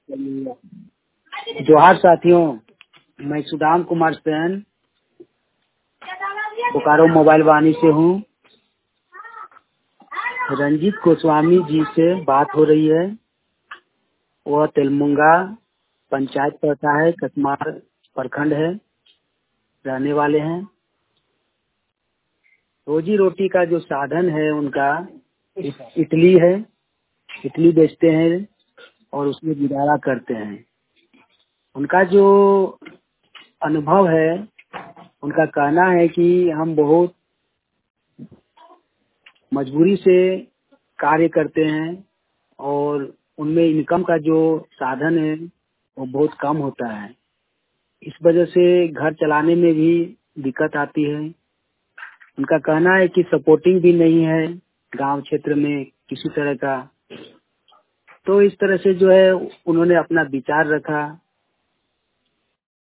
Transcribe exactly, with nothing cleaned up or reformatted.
जोहार साथियों, मैं सुदाम कुमार सेन बोकारो मोबाइल वाणी से हूँ। रंजीत गोस्वामी जी से बात हो रही है। वह तेलमुंगा पंचायत पड़ता है, कसमार प्रखंड है, रहने वाले हैं। रोजी रोटी का जो साधन है उनका इडली है, इडली बेचते हैं और उसमें गुजारा करते हैं। उनका जो अनुभव है, उनका कहना है कि हम बहुत मजबूरी से कार्य करते हैं और उनमें इनकम का जो साधन है वो बहुत कम होता है। इस वजह से घर चलाने में भी दिक्कत आती है। उनका कहना है कि सपोर्टिंग भी नहीं है गांव क्षेत्र में किसी तरह का। तो इस तरह से जो है उन्होंने अपना विचार रखा